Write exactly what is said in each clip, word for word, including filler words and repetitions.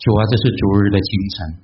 主啊，这是主日的清晨，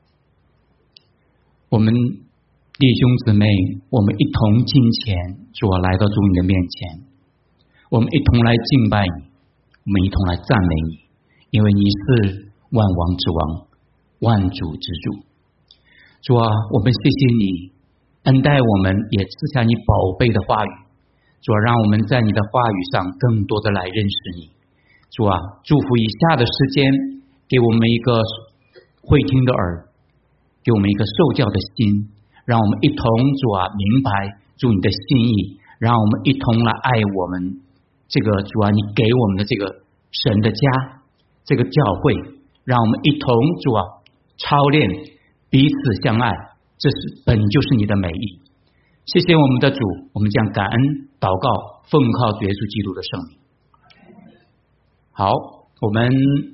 我们弟兄姊妹，我们一同敬前，主啊，来到主你的面前，我们一同来敬拜你，我们一同来赞美你，因为你是万王之王，万主之主。主啊，我们谢谢你恩待我们，也赐下你宝贝的话语。主啊，让我们在你的话语上更多的来认识你。主啊，祝福以下的时间，给我们一个会听的耳，给我们一个受教的心，让我们一同主啊明白主你的心意，让我们一同来爱我们这个主啊你给我们的这个神的家，这个教会，让我们一同主啊操练彼此相爱，这是本就是你的美意。谢谢我们的主，我们将感恩祷告，奉靠主耶稣基督的圣名。好，我们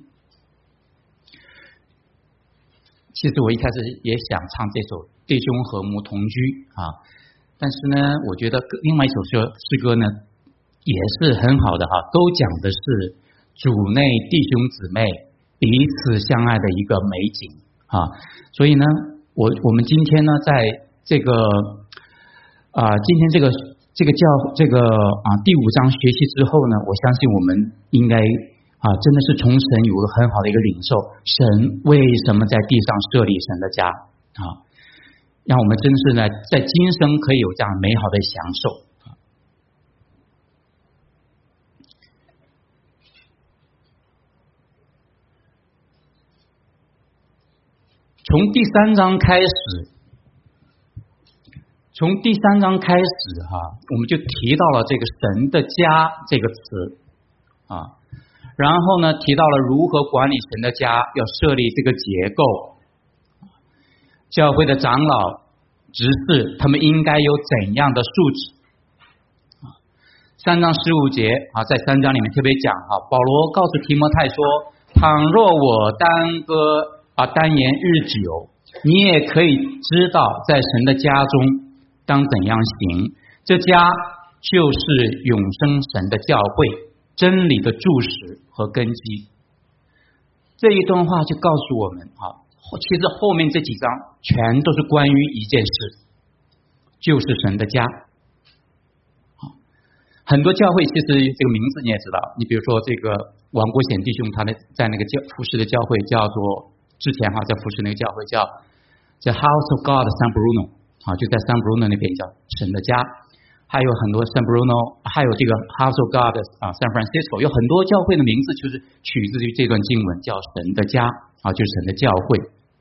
其实我一开始也想唱这首弟兄和睦同居啊，但是呢我觉得另外一首诗歌呢也是很好的哈、啊，都讲的是主内弟兄姊妹彼此相爱的一个美景啊，所以呢我我们今天呢在这个啊今天这个这个教这个啊第五章学习之后呢，我相信我们应该啊，真的是从神有个很好的一个领受，神为什么在地上设立神的家啊？让我们真是呢，在今生可以有这样美好的享受。从第三章开始，从第三章开始哈、啊，我们就提到了这个神的家这个词啊。然后呢，提到了如何管理神的家，要设立这个结构，教会的长老、执事，他们应该有怎样的素质？三章十五节啊，在三章里面特别讲啊，保罗告诉提摩太说：“倘若我耽搁啊单言日久，你也可以知道，在神的家中当怎样行。这家就是永生神的教会。”真理的柱石和根基，这一段话就告诉我们啊，其实后面这几章全都是关于一件事，就是神的家。很多教会其实这个名字你也知道，你比如说这个王国显弟兄，他的在那个教服侍的教会叫做之前哈在服侍那个教会叫叫 House of God San Bruno 啊，就在 San Bruno 那边叫神的家。还有很多 San Bruno， 还有这个 House of God 啊 San Francisco， 有很多教会的名字就是取自于这段经文，叫神的家啊，就是神的教会。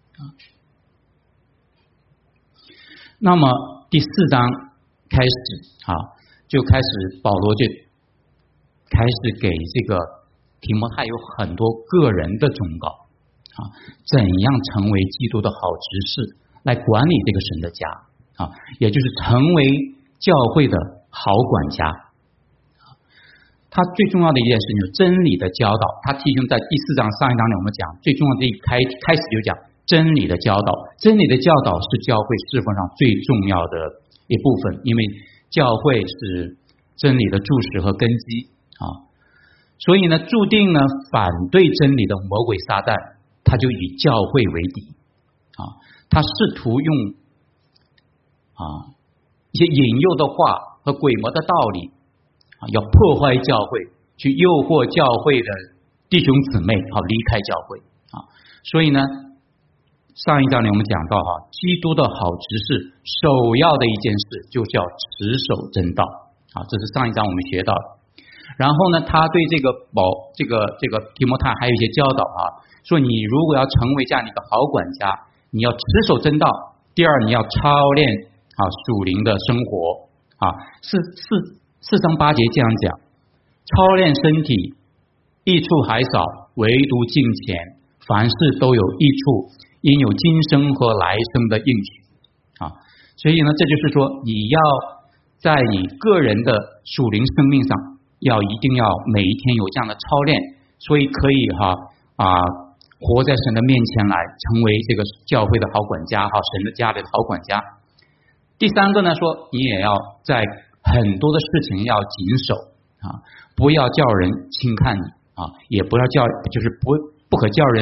那么第四章开始啊，就开始保罗就开始给这个提摩太有很多个人的忠告啊，怎样成为基督的好执事，来管理这个神的家啊，也就是成为教会的好管家。他最重要的一件事情就是真理的教导，他提醒在第四章上一章里我们讲最重要的一开开始就讲真理的教导，真理的教导是教会侍奉上最重要的一部分，因为教会是真理的柱石和根基啊，所以呢注定呢反对真理的魔鬼撒旦，他就以教会为敌啊，他试图用啊一些引诱的话和诡魔的道理啊，要破坏教会，去诱惑教会的弟兄姊妹啊离开教会啊。所以呢，上一章里我们讲到哈，基督的好执事首要的一件事就叫持守真道啊，这是上一章我们学到的。然后呢，他对这个保这个这个提摩太还有一些教导啊，说你如果要成为这样的一个好管家，你要持守真道，第二你要操练啊，属灵的生活啊，四四四章八节这样讲，操练身体益处还少，唯独敬虔，凡事都有益处，因有今生和来生的应许啊。所以呢，这就是说，你要在你个人的属灵生命上，要一定要每一天有这样的操练，所以可以哈啊，活在神的面前来，成为这个教会的好管家哈，神的家里的好管家。第三个呢，说你也要在很多的事情要谨守啊，不要叫人轻看你啊，也不要叫就是不不可叫人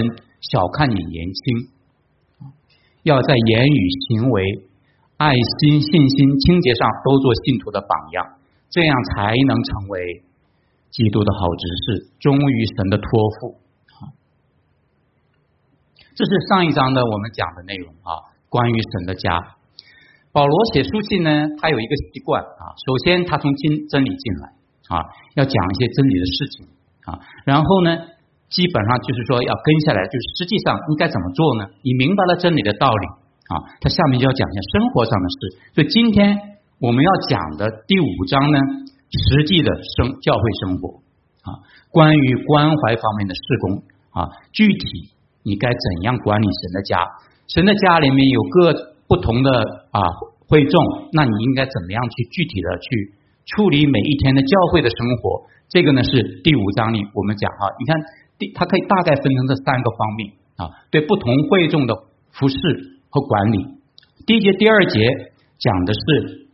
小看你年轻，要在言语、行为、爱心、信心、清洁上都做信徒的榜样，这样才能成为基督的好执事，忠于神的托付。这是上一章的我们讲的内容啊，关于神的家。保罗写书信呢，他有一个习惯啊，首先他从真真理进来啊，要讲一些真理的事情啊，然后呢，基本上就是说要跟下来，就是实际上应该怎么做呢？你明白了真理的道理啊，他下面就要讲一下生活上的事。所以今天我们要讲的第五章呢，实际的生教会生活啊，关于关怀方面的事工啊，具体你该怎样管理神的家？神的家里面有各不同的啊会众，那你应该怎么样去具体的去处理每一天的教会的生活？这个呢是第五章里我们讲啊，你看第它可以大概分成这三个方面啊，对不同会众的服侍和管理。第一节、第二节讲的是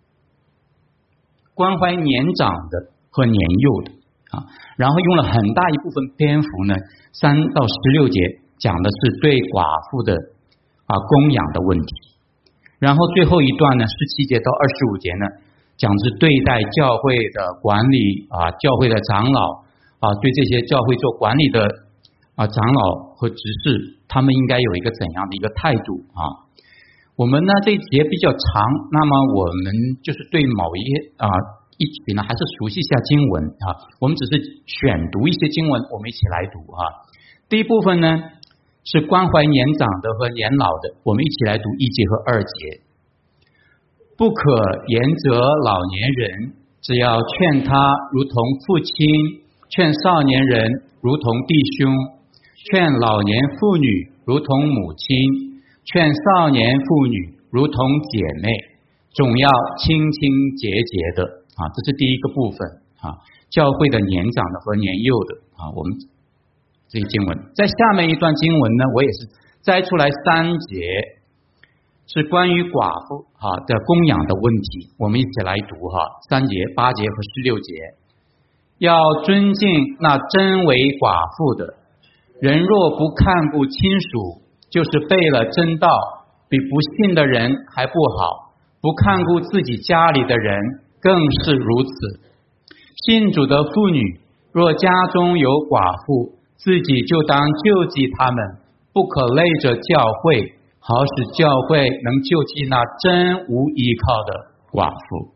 关怀年长的和年幼的啊，然后用了很大一部分篇幅呢，三到十六节讲的是对寡妇的啊供养的问题，然后最后一段呢，十七节到二十五节呢，讲是对待教会的管理啊，教会的长老啊，对这些教会做管理的啊长老和执事，他们应该有一个怎样的一个态度啊？我们呢这一节比较长，那么我们就是对某一啊一起呢，还是熟悉一下经文啊。我们只是选读一些经文，我们一起来读啊。第一部分呢是关怀年长的和年老的，我们一起来读一节和二节。不可严责老年人，只要劝他如同父亲，劝少年人如同弟兄，劝老年妇女如同母亲，劝少年妇女如同姐妹，总要清清洁洁的啊，这是第一个部分啊。教会的年长的和年幼的啊，我们这个经文在下面一段经文呢，我也是摘出来三节，是关于寡妇啊的供养的问题，我们一起来读哈，三节、八节和十六节。要尊敬那真为寡妇的人，若不看顾亲属，就是背了真道，比不信的人还不好；不看顾自己家里的人，更是如此。信主的妇女，若家中有寡妇，自己就当救济他们，不可累着教会，好使教会能救济那真无依靠的寡妇。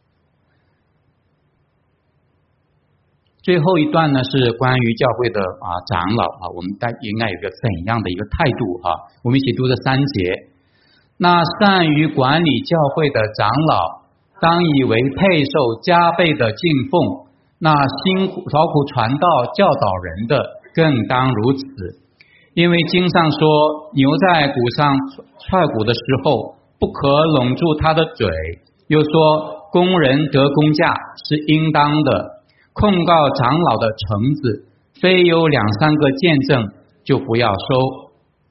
最后一段呢是关于教会的啊长老啊，我们该应该有个怎样的一个态度哈、啊？我们一起读这三节。那善于管理教会的长老，当以为配受加倍的敬奉；那辛苦劳苦传道教导人的，更当如此。因为经上说，牛在谷上踹谷的时候，不可拢住它的嘴；又说，工人得工价是应当的。控告长老的橙子，非有两三个见证，就不要收。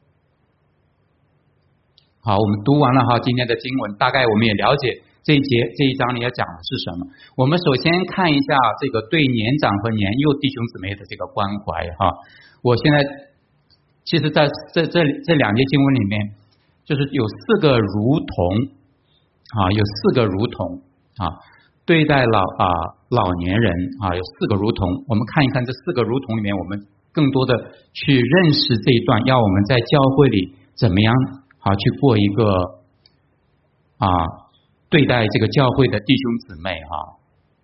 好，我们读完了哈，今天的经文大概我们也了解这一节这一章里要讲的是什么。我们首先看一下这个对年长和年幼弟兄姊妹的这个关怀哈。我现在其实在这这这两节经文里面，就是有四个如同啊，有四个如同啊。对待老啊老年人啊，有四个如同，我们看一看这四个如同里面，我们更多的去认识这一段，要我们在教会里怎么样啊去过一个啊对待这个教会的弟兄姊妹哈。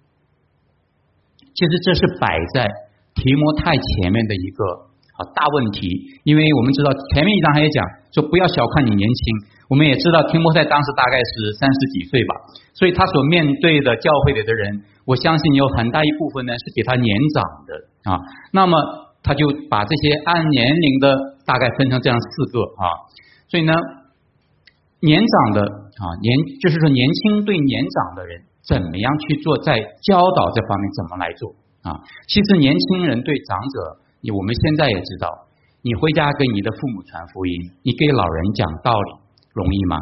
其实这是摆在提摩太前面的一个啊大问题，因为我们知道前面一章还有讲说不要小看你年轻。我们也知道提摩太当时大概是三十几岁吧，所以他所面对的教会里的人，我相信有很大一部分呢是比他年长的啊。那么他就把这些按年龄的大概分成这样四个啊。所以呢，年长的啊年就是说年轻对年长的人怎么样去做，在教导这方面怎么来做啊？其实年轻人对长者，你我们现在也知道，你回家给你的父母传福音，你给老人讲道理。容易吗？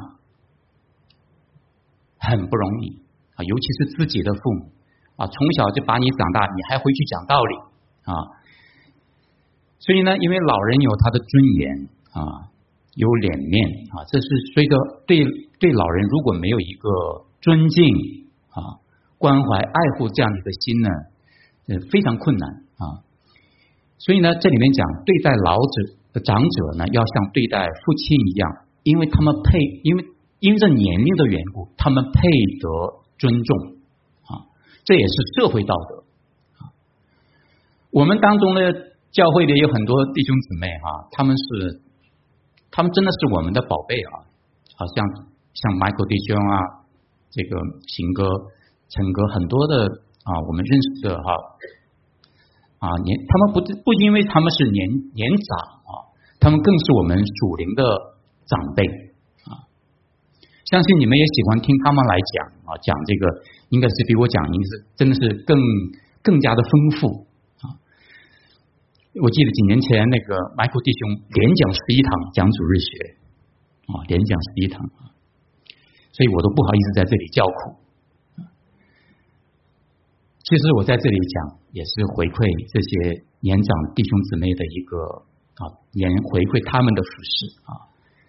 很不容易啊！尤其是自己的父母啊，从小就把你长大，你还回去讲道理啊！ 所以呢，因为老人有他的尊严啊，有脸面啊，这是随着对对老人如果没有一个尊敬啊、关怀、爱护这样的一个心呢，呃，非常困难啊。所以呢，这里面讲对待老者、长者呢，要像对待父亲一样，因为他们配，因为因着年龄的缘故，他们配得尊重啊，这也是社会道德啊。我们当中的教会里有很多弟兄姊妹哈、啊，他们是，他们真的是我们的宝贝啊，好像像 Michael 弟兄啊，这个行哥、陈哥，很多的啊，我们认识的哈啊年，他们不不因为他们是年年长啊，他们更是我们属灵的长辈啊。相信你们也喜欢听他们来讲啊，讲这个应该是比我讲应该是真的是更更加的丰富。我记得几年前那个 Michael 弟兄连讲十一堂讲主日学啊，连讲十一堂，所以我都不好意思在这里叫苦。其实我在这里讲也是回馈这些年长弟兄姊妹的一个啊，年回馈他们的服侍啊。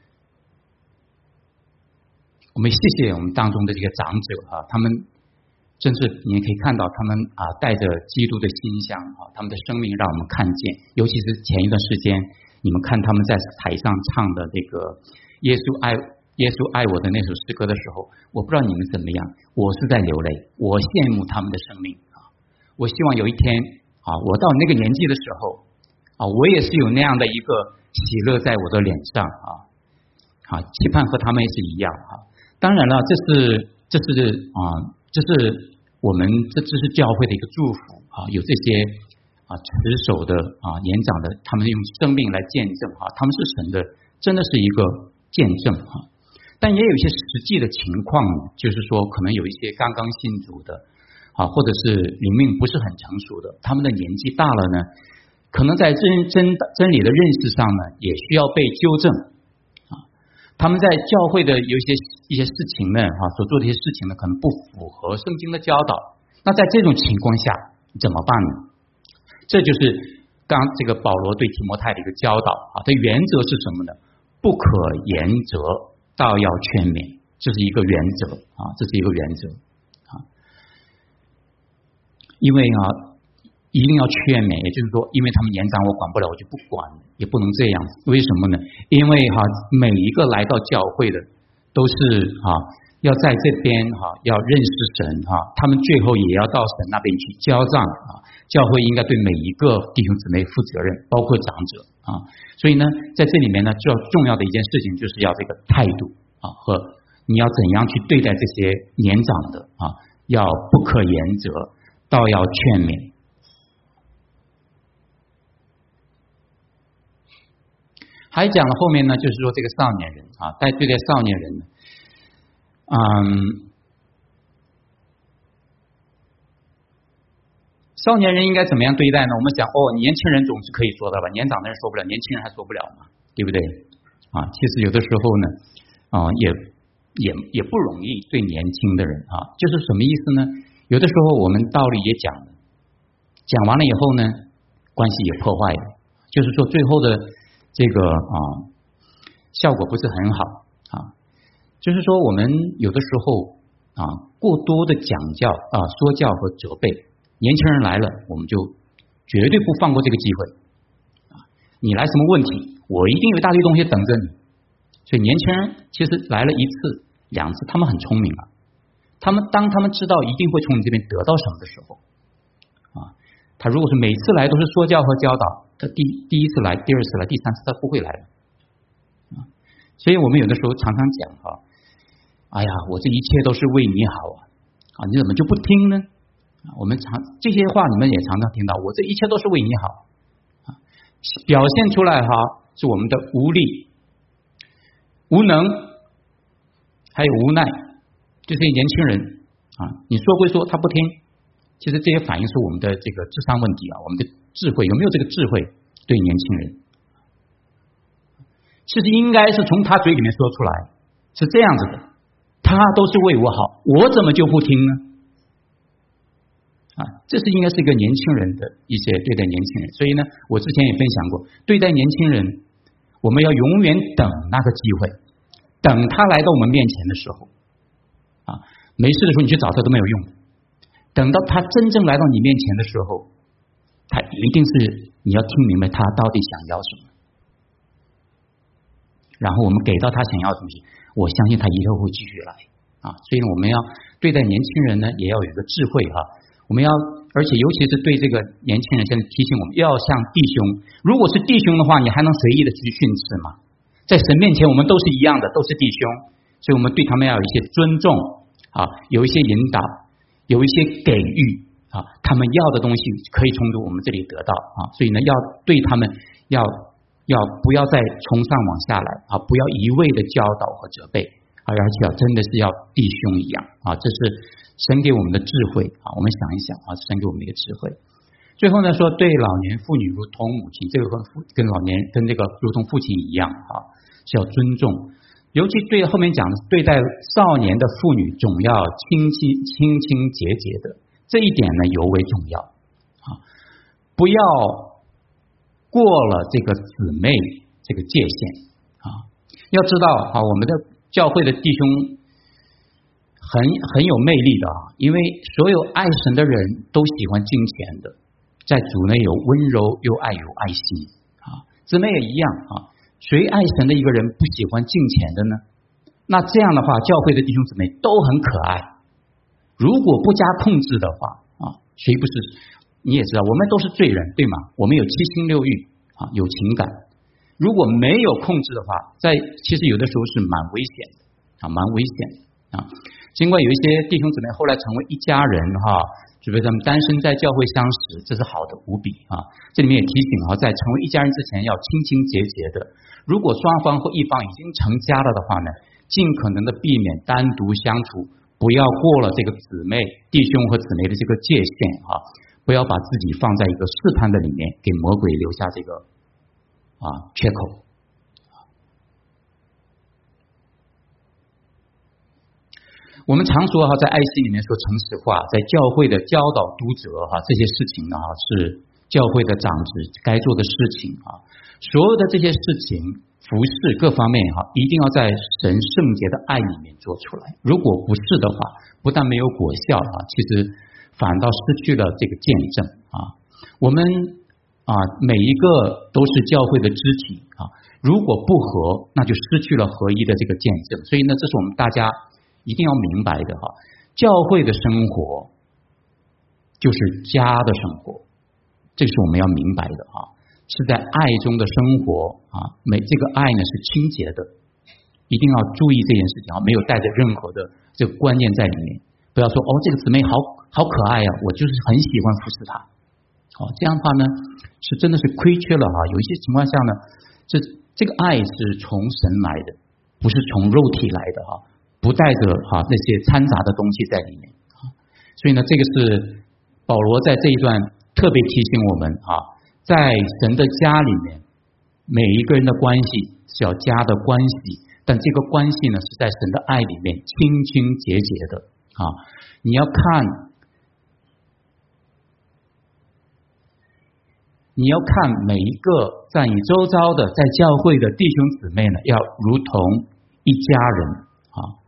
我们谢谢我们当中的这个长者啊，他们真是你可以看到他们啊带着基督的馨香啊，他们的生命让我们看见。尤其是前一段时间，你们看他们在台上唱的这个耶稣爱耶稣爱我的那首诗歌的时候，我不知道你们怎么样，我是在流泪，我羡慕他们的生命啊！我希望有一天啊，我到那个年纪的时候啊，我也是有那样的一个喜乐在我的脸上啊啊，期盼和他们也是一样啊。当然了，这是这是啊。这是我们这这是教会的一个祝福啊，有这些啊持守的啊年长的，他们用生命来见证啊，他们是神的，真的是一个见证啊。但也有一些实际的情况，就是说可能有一些刚刚信主的啊，或者是灵命不是很成熟的，他们的年纪大了呢，可能在真真真理的认识上呢，也需要被纠正。他们在教会的有一些一些事情呢，哈，所做的一些事情呢，可能不符合圣经的教导。那在这种情况下怎么办呢？这就是刚这个保罗对提摩太的一个教导啊。它原则是什么呢？不可言责，倒要劝勉，这是一个原则啊，这是一个原则啊。因为啊，一定要劝勉，也就是说，因为他们年长，我管不了，我就不管，也不能这样。为什么呢？因为哈，每一个来到教会的都是哈，要在这边哈，要认识神哈，他们最后也要到神那边去交账啊。教会应该对每一个弟兄姊妹负责任，包括长者啊。所以呢，在这里面呢，最重要的一件事情就是要这个态度啊，和你要怎样去对待这些年长的啊，要不可言责，倒要劝勉。还讲了后面呢，就是说这个少年人啊，在对待少年人呢，嗯，少年人应该怎么样对待呢？我们讲哦，年轻人总是可以说的吧，年长的人说不了，年轻人还说不了嘛，对不对？啊，其实有的时候呢，啊，也也也不容易对年轻的人啊，就是什么意思呢？有的时候我们道理也讲了，讲完了以后呢，关系也破坏了，就是说最后的。这个啊，效果不是很好啊。就是说，我们有的时候啊，过多的讲教啊、说教和责备，年轻人来了，我们就绝对不放过这个机会啊。你来什么问题，我一定有一大堆东西等着你。所以年轻人其实来了一次、两次，他们很聪明啊。他们当他们知道一定会从你这边得到什么的时候啊，他如果是每次来都是说教和教导。他第第一次来，第二次来，第三次他不会来了啊。所以我们有的时候常常讲哈，哎呀，我这一切都是为你好啊，啊，你怎么就不听呢？我们常这些话你们也常常听到，我这一切都是为你好啊，表现出来哈是我们的无力、无能，还有无奈，就这些年轻人啊，你说归说，他不听。其实这些反映出我们的这个智商问题啊，我们的智慧有没有这个智慧对年轻人？其实应该是从他嘴里面说出来，是这样子的，他都是为我好，我怎么就不听呢？ 啊，这是应该是一个年轻人的一些对待年轻人。所以呢，我之前也分享过，对待年轻人，我们要永远等那个机会，等他来到我们面前的时候，啊，没事的时候你去找他都没有用，等到他真正来到你面前的时候，他一定是你要听明白他到底想要什么，然后我们给到他想要的东西，我相信他以后会继续来啊。所以呢，我们要对待年轻人呢，也要有一个智慧哈、啊。我们要，而且尤其是对这个年轻人，现在提醒我们要像弟兄。如果是弟兄的话，你还能随意的去训斥吗？在神面前，我们都是一样的，都是弟兄，所以我们对他们要有一些尊重啊，有一些引导，有一些给予啊，他们要的东西可以从我们这里得到啊。所以呢，要对他们要要不要再从上往下来啊，不要一味的教导和责备，而且要真的是要弟兄一样啊，这是神给我们的智慧啊，我们想一想啊，神给我们一个智慧。最后呢，说对老年妇女如同母亲，这个跟父跟老年跟这个如同父亲一样啊，是要尊重。尤其对后面讲的对待少年的妇女，总要清清清清洁洁的，这一点呢尤为重要啊，不要过了这个姊妹这个界限啊。要知道啊，我们的教会的弟兄很很有魅力的啊，因为所有爱神的人都喜欢金钱的，在主内有温柔又爱有爱心啊，姊妹也一样啊。谁爱神的一个人不喜欢金钱的呢？那这样的话，教会的弟兄姊妹都很可爱。如果不加控制的话啊，谁不是？你也知道，我们都是罪人，对吗？我们有七情六欲啊，有情感。如果没有控制的话，在其实有的时候是蛮危险的啊，蛮危险的啊。尽管有一些弟兄姊妹后来成为一家人哈，就比如他们单身在教会相识，这是好的无比啊。这里面也提醒啊，在成为一家人之前要清清洁洁的。如果双方或一方已经成家了的话呢，尽可能的避免单独相处，不要过了这个姊妹弟兄和姊妹的这个界限啊，不要把自己放在一个试探的里面，给魔鬼留下这个啊缺口。我们常说哈，在爱心里面说诚实话，在教会的教导督责哈，这些事情呢哈是教会的长子该做的事情啊。所有的这些事情，服侍各方面哈，一定要在神圣洁的爱里面做出来。如果不是的话，不但没有果效啊，其实反倒失去了这个见证啊。我们啊每一个都是教会的肢体啊，如果不合，那就失去了合一的这个见证。所以呢，这是我们大家一定要明白的哈，教会的生活就是家的生活，这是我们要明白的哈，是在爱中的生活啊，每这个爱呢是清洁的，一定要注意这件事情啊，没有带着任何的这个观念在里面，不要说哦这个姊妹好好可爱啊，我就是很喜欢服侍她，哦这样的话呢是真的是亏缺了哈，有一些情况下呢，这这个爱是从神来的，不是从肉体来的哈。不带着哈那些掺杂的东西在里面，所以呢，这个是保罗在这一段特别提醒我们啊，在神的家里面，每一个人的关系是要家的关系，但这个关系呢是在神的爱里面清清洁洁的啊。你要看，你要看每一个在你周遭的在教会的弟兄姊妹呢，要如同一家人啊。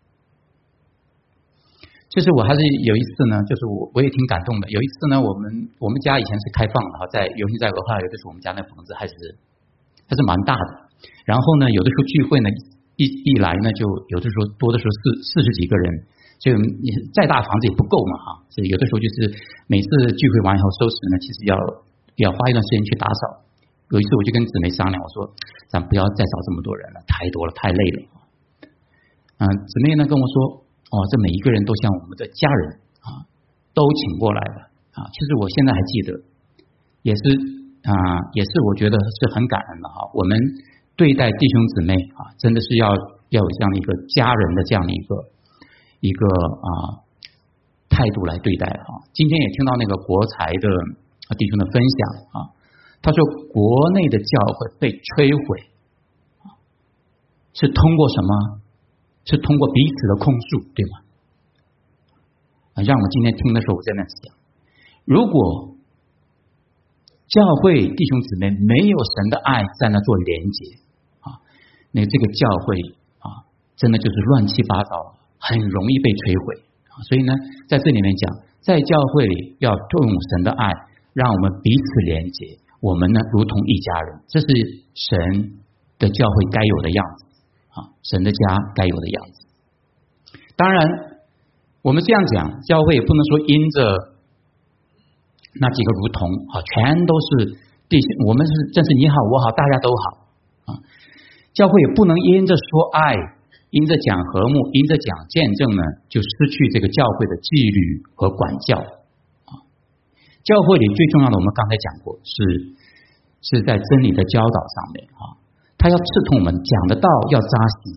就是我还是有一次呢，就是我我也挺感动的。有一次呢，我们我们家以前是开放的哈，在尤其在俄亥俄，有的时候我们家那房子还是还是蛮大的。然后呢，有的时候聚会呢，一一来呢，就有的时候多的时候四四十几个人，所以你再大房子也不够嘛哈。所以有的时候就是每次聚会完以后收拾呢，其实要要花一段时间去打扫。有一次我就跟姊妹商量，我说咱不要再找这么多人了，太多了，太累了。嗯，姊妹呢跟我说。哦，这每一个人都像我们的家人啊，都请过来了啊。其实我现在还记得，也是啊，也是我觉得是很感恩的哈。我们对待弟兄姊妹啊，真的是要要有这样的一个家人的这样的一个一个啊态度来对待哈。今天也听到那个国财的弟兄的分享啊，他说国内的教会被摧毁是通过什么？是通过彼此的控诉，对吗？啊，让我今天听的时候，我在那想， 如果教会弟兄姊妹没有神的爱在那做连结啊，那这个教会啊，真的就是乱七八糟，很容易被摧毁啊。所以呢，在这里面讲，在教会里要用神的爱，让我们彼此连结，我们呢如同一家人，这是神的教会该有的样子啊，神的家该有的样子。当然，我们这样讲，教会也不能说因着那几个如同啊，全都是弟兄，我们是真是你好我好大家都好啊。教会也不能因着说爱，因着讲和睦，因着讲见证呢，就失去这个教会的纪律和管教啊。教会里最重要的，我们刚才讲过，是是在真理的教导上面啊，他要刺痛我们，讲的道要扎心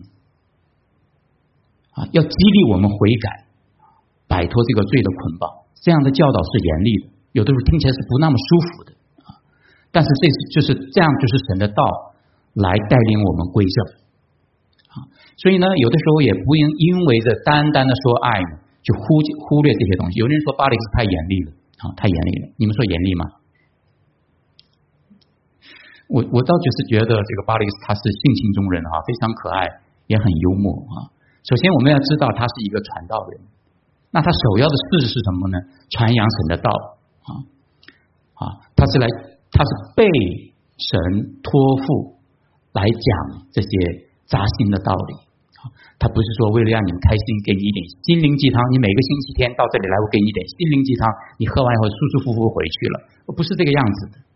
啊，要激励我们悔改，摆脱这个罪的捆绑。这样的教导是严厉的，有的时候听起来是不那么舒服的啊，但是这是就是这样，就是神的道来带领我们归正啊。所以呢，有的时候也不应因为着单单的说爱呢，就忽忽略这些东西。有人说巴黎斯太严厉了啊，太严厉了，你们说严厉吗？我我倒就是觉得这个巴黎斯他是性情中人啊，非常可爱，也很幽默啊。首先我们要知道他是一个传道人，那他首要的事是什么呢？传扬神的道啊啊，他是来他是被神托付来讲这些扎心的道理啊，他不是说为了让你们开心，给你一点心灵鸡汤，你每个星期天到这里来，我给你一点心灵鸡汤，你喝完以后舒舒服服回去了，不是这个样子的。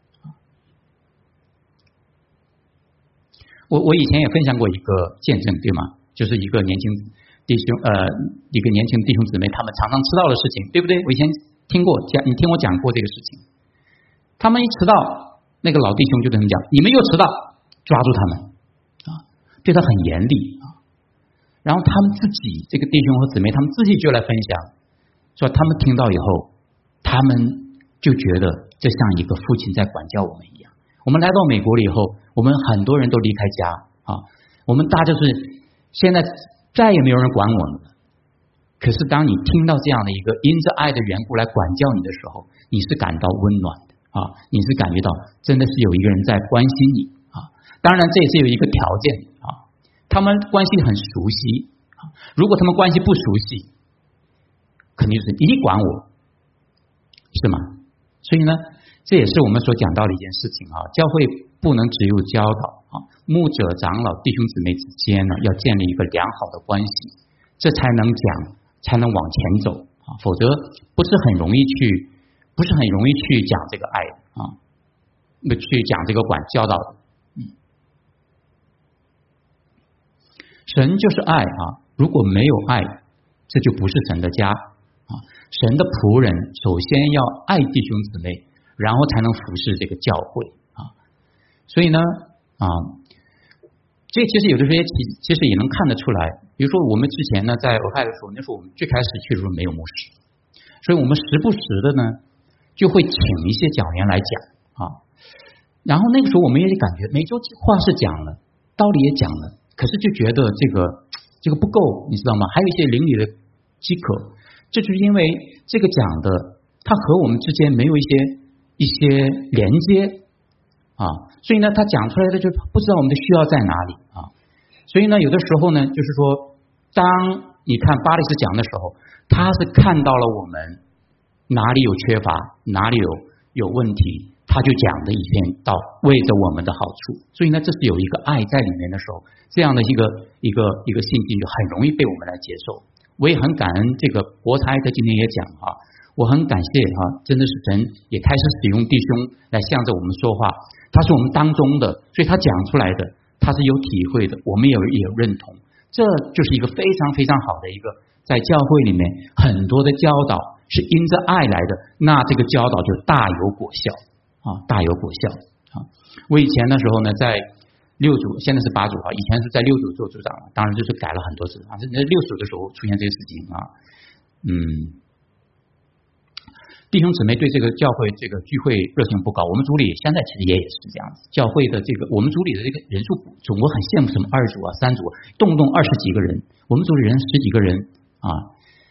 我我以前也分享过一个见证，对吗？就是一个年轻弟兄，呃，一个年轻弟兄姊妹，他们常常迟到的事情，对不对？我以前听过讲，你听我讲过这个事情。他们一迟到，那个老弟兄就跟他们讲：“你们又迟到，抓住他们啊！”对他很严厉啊。然后他们自己这个弟兄和姊妹，他们自己就来分享，说他们听到以后，他们就觉得这像一个父亲在管教我们一样。我们来到美国了以后，我们很多人都离开家啊，我们大家就是现在再也没有人管我们了。可是当你听到这样的一个因着爱的缘故来管教你的时候，你是感到温暖的啊，你是感觉到真的是有一个人在关心你啊。当然这也是有一个条件啊，他们关系很熟悉啊，如果他们关系不熟悉，肯定是你管我，是吗？所以呢，这也是我们所讲到的一件事情啊，教会不能只有教导啊，牧者、长老、弟兄姊妹之间呢，要建立一个良好的关系，这才能讲，才能往前走啊，否则不是很容易去，不是很容易去讲这个爱啊，去讲这个管教导的。嗯，神就是爱啊，如果没有爱，这就不是神的家啊。神的仆人首先要爱弟兄姊妹，然后才能服侍这个教会啊。所以呢啊，这其实有的时候也其其实也能看得出来。比如说我们之前呢在俄亥的时候，那时候我们最开始去的时候没有牧师，所以我们时不时的呢就会请一些讲员来讲啊。然后那个时候我们也感觉每周话是讲了，道理也讲了，可是就觉得这个这个不够，你知道吗？还有一些邻里的饥渴，这就是因为这个讲的它和我们之间没有一些一些连接啊，所以呢他讲出来的就不知道我们的需要在哪里啊。所以呢有的时候呢就是说，当你看巴黎斯讲的时候，他是看到了我们哪里有缺乏，哪里有有问题，他就讲的一篇道，为着我们的好处。所以呢这是有一个爱在里面的时候，这样的一个一个一个信心就很容易被我们来接受。我也很感恩这个博才他今天也讲啊，我很感谢啊，真的是神也开始使用弟兄来向着我们说话，他是我们当中的，所以他讲出来的他是有体会的，我们也有也有认同，这就是一个非常非常好的一个在教会里面很多的教导是因着爱来的，那这个教导就大有果效啊，大有果效啊。我以前的时候呢在六组，现在是八组啊，以前是在六组做组长，当然就是改了很多次啊。那六组的时候出现这个事情啊，嗯，弟兄姊妹对这个教会这个聚会热情不高，我们组里现在其实也也是这样子。教会的这个我们组里的这个人数总我很羡慕什么二组啊、三组，动不动二十几个人，我们组里人十几个人啊。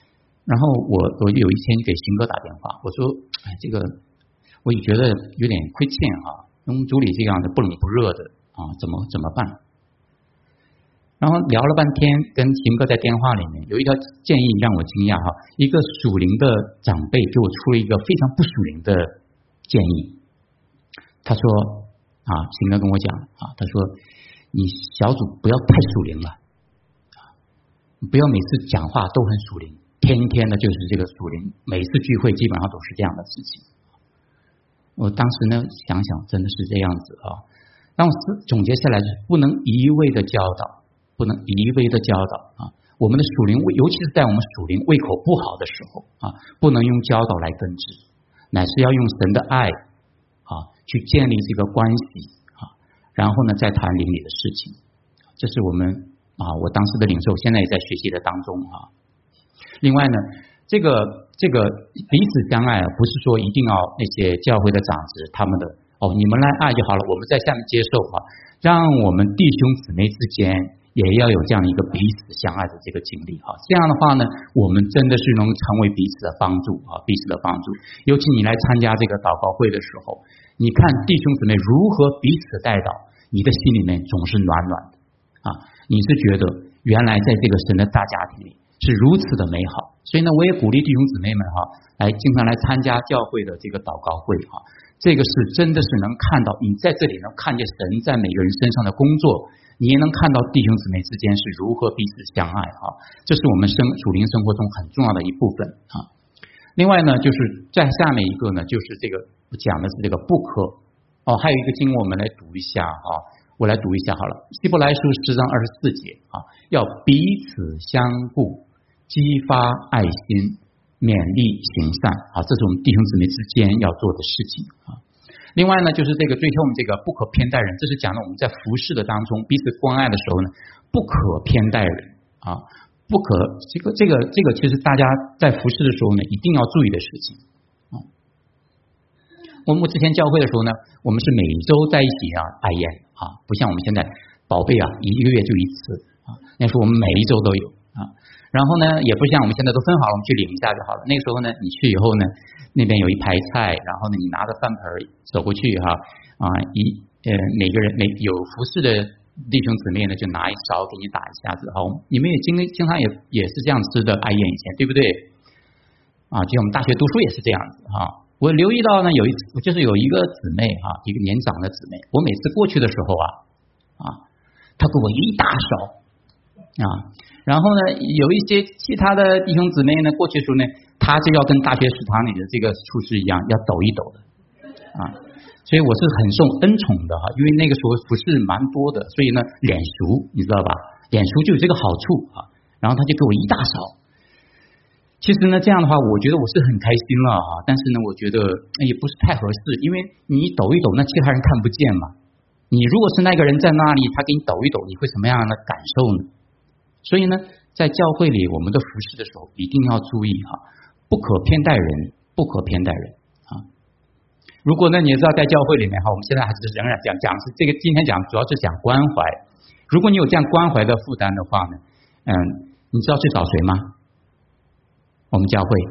然后我我有一天给邢哥打电话，我说，哎，这个我也觉得有点亏欠啊，我们组里这样的不冷不热的啊，怎么怎么办？然后聊了半天，跟邢哥在电话里面有一条建议让我惊讶哈，一个属灵的长辈给我出了一个非常不属灵的建议。他说啊，邢哥跟我讲啊，他说你小组不要太属灵了，不要每次讲话都很属灵，天天的就是这个属灵，每次聚会基本上都是这样的事情。我当时呢想想，真的是这样子啊。但我总结下来就是不能一味的教导。不能一味的教导啊，我们的属灵，尤其是在我们属灵胃口不好的时候啊，不能用教导来根治，乃是要用神的爱啊去建立这个关系啊，然后呢再谈邻里的事情。这是我们啊我当时的领受，现在也在学习的当中啊。另外呢，这个这个彼此相爱，不是说一定要那些教会的长子他们的哦，你们来爱就好了，我们在下面接受啊，让我们弟兄姊妹之间也要有这样一个彼此相爱的这个经历哈，这样的话呢，我们真的是能成为彼此的帮助啊，彼此的帮助。尤其你来参加这个祷告会的时候，你看弟兄姊妹如何彼此带祷，你的心里面总是暖暖的啊，你是觉得原来在这个神的大家庭里是如此的美好。所以呢，我也鼓励弟兄姊妹们哈，来经常来参加教会的这个祷告会哈，这个是真的是能看到你在这里能看见神在每个人身上的工作。你也能看到弟兄姊妹之间是如何彼此相爱啊，这是我们生属灵生活中很重要的一部分啊。另外呢，就是在下面一个呢，就是这个讲的是这个不可哦，还有一个经文我们来读一下啊，我来读一下好了，希伯来书十章二十四节啊，要彼此相顾，激发爱心，勉励行善啊，这是我们弟兄姊妹之间要做的事情啊。另外呢，就是这个追求我们这个不可偏待人，这是讲的我们在服事的当中彼此关爱的时候呢，不可偏待人啊，不可这个这个这个，其实大家在服事的时候呢，一定要注意的事情啊。我们之前教会的时候呢，我们是每周在一起啊爱宴啊，不像我们现在宝贝啊一个月就一次啊，那时候我们每一周都有啊。然后呢，也不像我们现在都分好了，我们去领一下就好了。那个时候呢，你去以后呢，那边有一排菜，然后呢，你拿着饭盆走过去哈啊，一呃每个人每有服侍的弟兄姊妹呢，就拿一勺给你打一下子哈。你们也经经常也也是这样吃的爱宴以前，对不对？啊，就像我们大学读书也是这样子哈。我留意到呢，有一次就是有一个姊妹哈，一个年长的姊妹，我每次过去的时候啊啊，她给我一大勺啊。然后呢，有一些其他的弟兄姊妹呢，过去的时候呢，他就要跟大学食堂里的这个厨师一样，要抖一抖的啊。所以我是很受恩宠的哈，因为那个时候服侍蛮多的，所以呢，脸熟，你知道吧？脸熟就有这个好处啊。然后他就给我一大勺。其实呢，这样的话，我觉得我是很开心了哈。但是呢，我觉得也不是太合适，因为你抖一抖，那其他人看不见嘛。你如果是那个人在那里，他给你抖一抖，你会什么样的感受呢？所以呢，在教会里我们的服事的时候，一定要注意哈，不可偏待人，不可偏待人啊。如果呢，你知道在教会里面哈，我们现在还是仍然讲讲是这个，今天讲主要是讲关怀。如果你有这样关怀的负担的话呢，嗯，你知道去找谁吗？我们教会，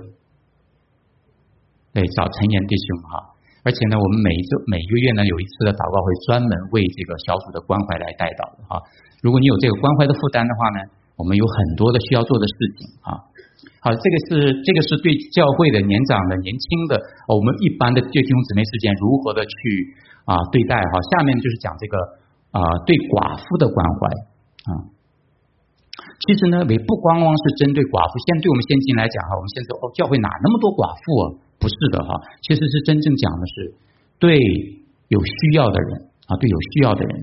对，找陈岩弟兄哈。而且呢，我们每一周每个月呢有一次的祷告会，专门为这个小组的关怀来带祷的哈。如果你有这个关怀的负担的话呢，我们有很多的需要做的事情啊。好，这个是这个是对教会的年长的、年轻的，我们一般的弟兄姊妹之间如何的去啊对待哈。下面就是讲这个啊对寡妇的关怀啊。其实呢，也不光光是针对寡妇，现在对我们现今来讲哈，我们现在哦教会哪那么多寡妇啊？不是的哈，其实是真正讲的是对有需要的人啊，对有需要的人。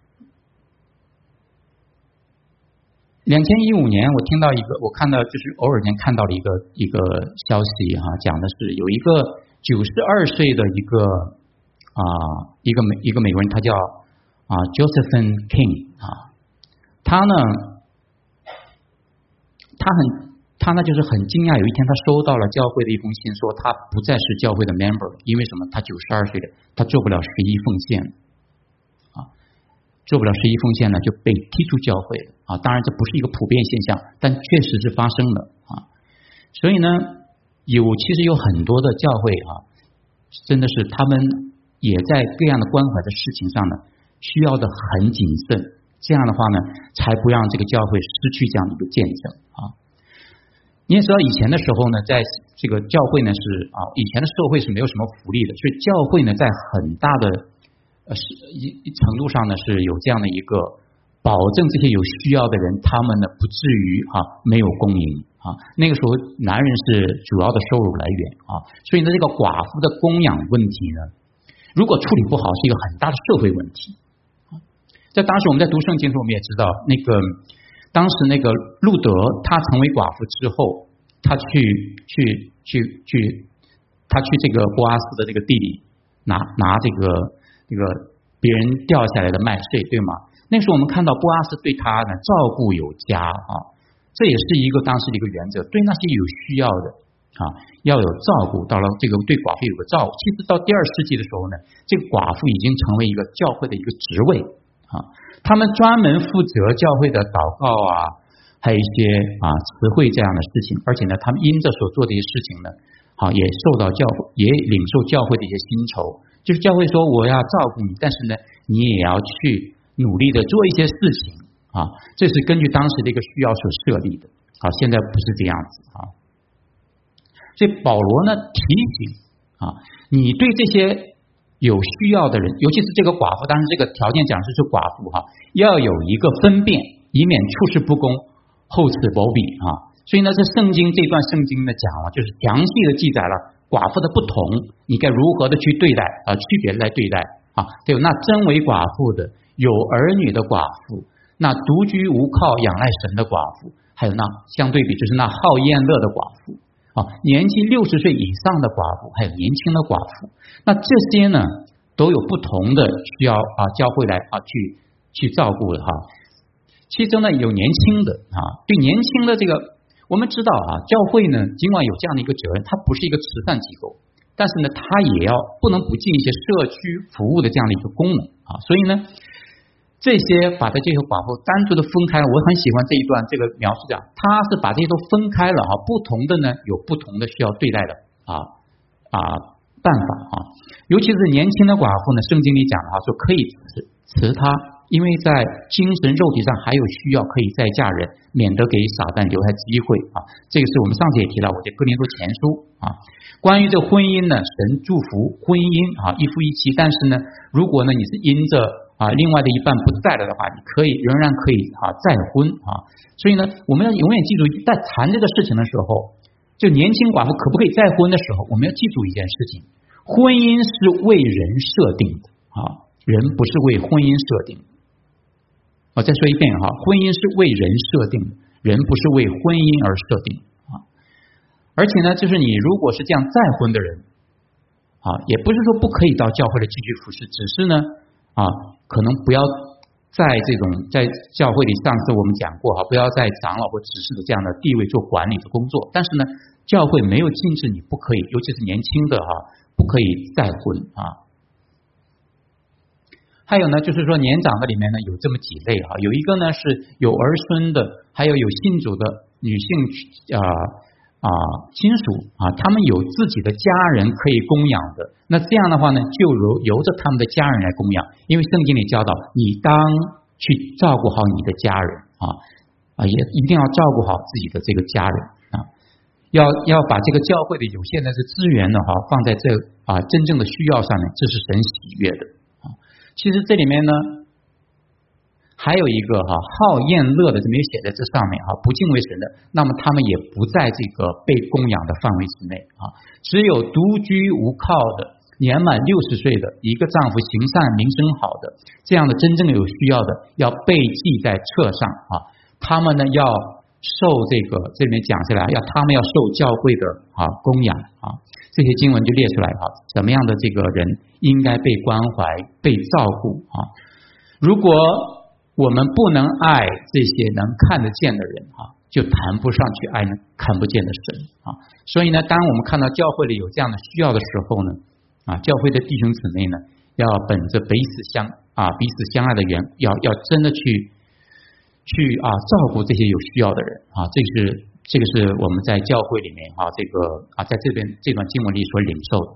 两千一五年，我听到一个，我看到就是偶尔间看到了一个一个消息哈，讲的是有一个九十二岁的一个啊一个美一个美国人，他叫啊 Josephine King 啊，他呢，他很他呢就是很惊讶，有一天他收到了教会的一封信，说他不再是教会的 member， 因为什么？他九十二岁了，他做不了十一奉献。做不了十一奉献呢，就被踢出教会了啊！当然这不是一个普遍现象，但确实是发生了啊。 所以呢，有其实有很多的教会啊，真的是他们也在各样的关怀的事情上呢，需要的很谨慎。这样的话呢，才不让这个教会失去这样的一个见证啊。你也知道，以前的时候呢，在这个教会呢是啊，以前的社会是没有什么福利的，所以教会呢在很大的呃是一程度上呢是有这样的一个保证，这些有需要的人，他们呢不至于啊没有供应啊。那个时候男人是主要的收入来源啊，所以呢这个寡妇的供养问题呢，如果处理不好，是一个很大的社会问题。在当时我们在读圣经的时候，我们也知道，那个当时那个路德他成为寡妇之后，他去去去去，他去这个波阿斯的这个地里拿拿这个这个别人掉下来的麦穗，对吗？那时候我们看到波阿斯对他呢照顾有加啊，这也是一个当时的一个原则，对那些有需要的啊要有照顾。到了这个对寡妇有个照顾，其实到第二世纪的时候呢，这个寡妇已经成为一个教会的一个职位。啊，他们专门负责教会的祷告啊，还有一些啊词汇这样的事情，而且呢，他们因着所做的一些事情呢，啊，也受到教会，也领受教会的一些薪酬。就是教会说我要照顾你，但是呢，你也要去努力的做一些事情啊，这是根据当时的一个需要所设立的。啊，现在不是这样子啊，所以保罗呢提醒啊，你对这些有需要的人，尤其是这个寡妇，当然这个条件讲的是寡妇哈，要有一个分辨，以免处事不公，厚此薄彼啊。所以呢，这圣经这段圣经呢讲了，就是详细的记载了寡妇的不同，你该如何的去对待啊，区别来对待啊。还有那真为寡妇的，有儿女的寡妇，那独居无靠仰赖神的寡妇，还有那相对比就是那好宴乐的寡妇。啊，年纪六十岁以上的寡妇，还有年轻的寡妇，那这些呢都有不同的需要啊，教会来啊去去照顾的哈。其中呢有年轻的啊，对年轻的这个，我们知道啊，教会呢尽管有这样的一个责任，它不是一个慈善机构，但是呢它也要不能不尽一些社区服务的这样的一个功能啊，所以呢。这些把这些寡妇单独的分开，我很喜欢这一段这个描述讲，他是把这些都分开了哈，不同的呢有不同的需要对待的啊啊办法啊，尤其是年轻的寡妇呢，圣经里讲的话说可以辞她，因为在精神肉体上还有需要，可以再嫁人，免得给撒旦留下机会啊。这个是我们上次也提到，我在哥林多前书啊，关于这个婚姻呢，神祝福婚姻啊一夫一妻，但是呢，如果呢你是因着啊，另外的一半不在了的话，你可以仍然可以啊再婚啊。所以呢，我们要永远记住，在谈这个事情的时候，就年轻寡妇可不可以再婚的时候，我们要记住一件事情：婚姻是为人设定的啊，人不是为婚姻设定的。我再说一遍哈，婚姻是为人设定的，人不是为婚姻而设定啊。而且呢，就是你如果是这样再婚的人啊，也不是说不可以到教会里继续服侍，只是呢。啊，可能不要在这种在教会里，上次我们讲过哈，不要在长老或执事的这样的地位做管理的工作。但是呢，教会没有禁止你不可以，尤其是年轻的哈，不可以再婚啊。还有呢，就是说年长的里面呢有这么几类哈，有一个呢是有儿孙的，还有有信主的女性啊。啊，亲属啊，他们有自己的家人可以供养的。那这样的话呢，就由由着他们的家人来供养，因为圣经里教导你当去照顾好你的家人啊啊，也一定要照顾好自己的这个家人啊，要要把这个教会的有限的这资源呢哈放在这啊真正的需要上面，这是神喜悦的啊。其实这里面呢。还有一个哈好宴乐的，没有写在这上面哈，不敬畏神的，那么他们也不在这个被供养的范围之内啊。只有独居无靠的，年满六十岁的，一个丈夫行善名声好的，这样的真正有需要的，要被记在册上啊。他们呢要受这个，这里面讲起来，要他们要受教会的啊供养啊。这些经文就列出来哈，什么样的这个人应该被关怀、被照顾啊？如果我们不能爱这些能看得见的人啊，就谈不上去爱看不见的神啊。所以呢，当我们看到教会里有这样的需要的时候呢，啊，教会的弟兄姊妹呢，要本着彼此相啊彼此相爱的缘，要要真的去去啊照顾这些有需要的人啊，这是这个是我们在教会里面哈、啊，这个啊，在这边这段经文里所领受的。